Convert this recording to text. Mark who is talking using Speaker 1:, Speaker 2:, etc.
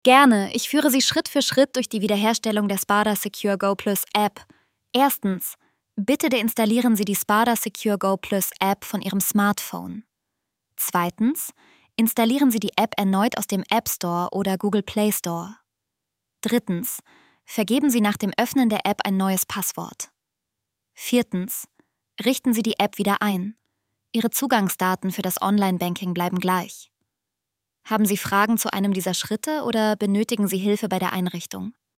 Speaker 1: Gerne, ich führe Sie Schritt für Schritt durch die Wiederherstellung der Spada Secure Go Plus App. Erstens, bitte deinstallieren Sie die Spada Secure Go Plus App von Ihrem Smartphone. Zweitens, installieren Sie die App erneut aus dem App Store oder Google Play Store. Drittens, vergeben Sie nach dem Öffnen der App ein neues Passwort. Viertens, richten Sie die App wieder ein. Ihre Zugangsdaten für das Online-Banking bleiben gleich. Haben Sie Fragen zu einem dieser Schritte oder benötigen Sie Hilfe bei der Einrichtung?